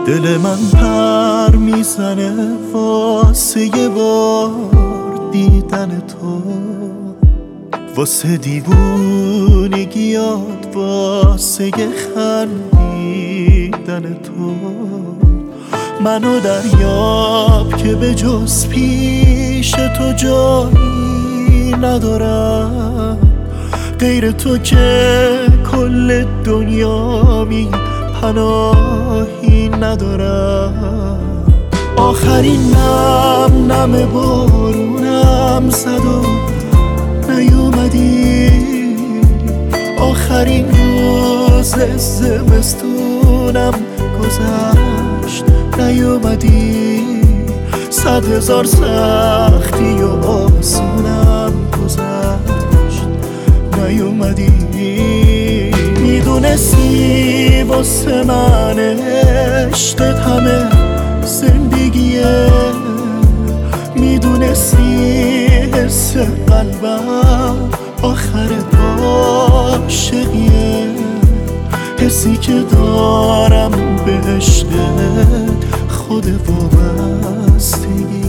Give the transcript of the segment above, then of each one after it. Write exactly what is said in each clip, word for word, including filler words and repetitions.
دل من پر میزنه واسه یه بار دیدن تو، واسه دیوونگیات، واسه یه خندیدن تو. منو دریاب که به جز پیش تو جایی ندارم، غیر تو که کل دنیا می پناهی ندارم. آخرین نم نم بارونم زد و نیومدی، آخرین روز زمستونم گذشت نیومدی. صد هزار سختی و آسونم گذشت نیومدی. میدونستی واسه من عشقت همه زندگیه، میدونستی حس قلبم آخر عاشقیه، حسی که دارم به عشقت خود وابستگیه.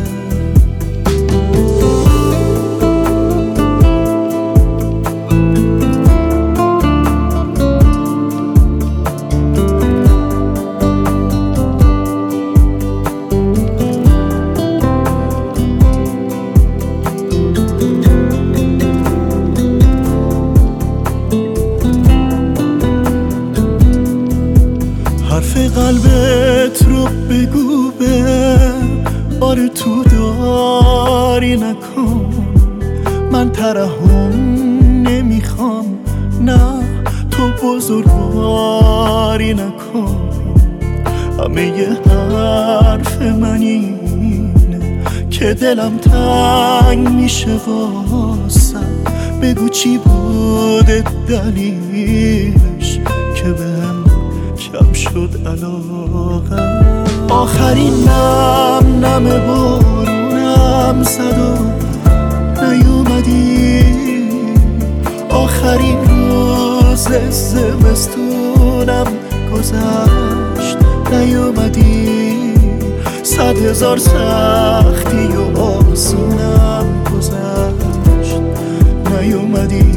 حرف قلبت رو بگو به آره تو داری نکن، من ترحم نمیخوام، نه تو بزرگواری نکن. همه یه حرف من اینه که دلم تنگ میشه واسم، بگو چی بوده دلیلش که بهم کم شد علاقه. آخرین نم نم بارونم زد و نیومدی، آخرین روز زمستونم گذشت نیومدی. صد هزار سختی و آسونم گذشت نیومدی.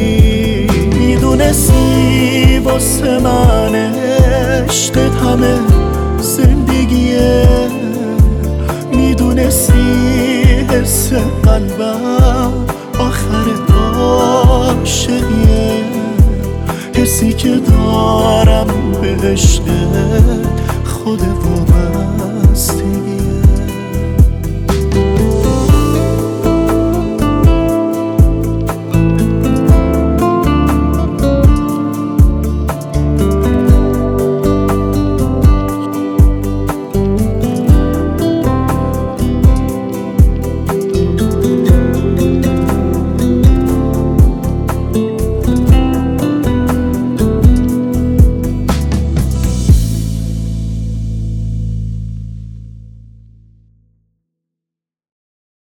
میدونستی واسه من عشقت همه زندگیه، میدونستی حس قلبم آخر عاشقیه، حسی که دارم به عشقت خود وابستگیه.